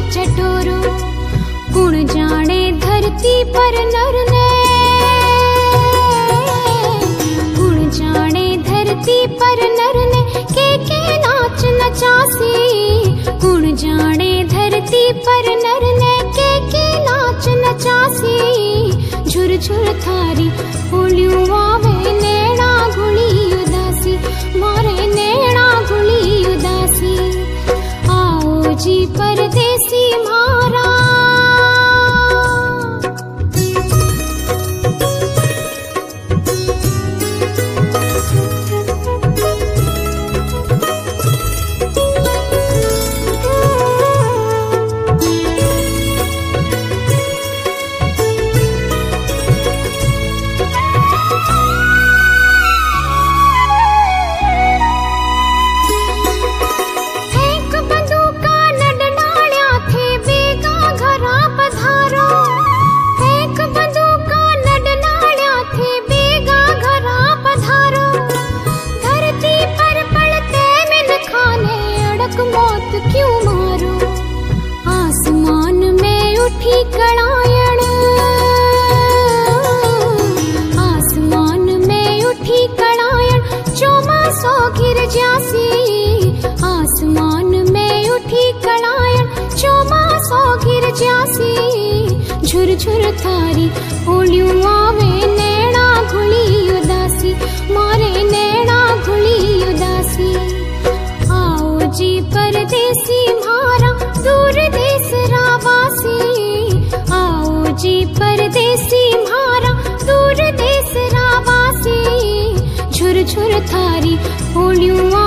चटोरो। कुण जाने धरती पर नर ने, कुण जाने धरती पर नर ने के नाच नचासी। कुण जाने धरती पर नर ने के नाच नचासी। झुर झुर थारी होलियों आवे नैना घुली उदासी, मारे नैना घुली उदासी। आओ जी परदेसी म्हारा, कड़ायण आसमान में उठी कड़ायण चौमासो गिर जासी। आसमान में उठी कड़ायण चौमासो गिर जासी। झुर झुर थारी होलियों आवे नैना घुली उदासी, मारे नैना घुली उदासी। आओ जी परदेसी म्हारा दूर देश रावासी। आओ जी परदेसी म्हारा दूर देश रावासी। झुर झुर थारी होलियों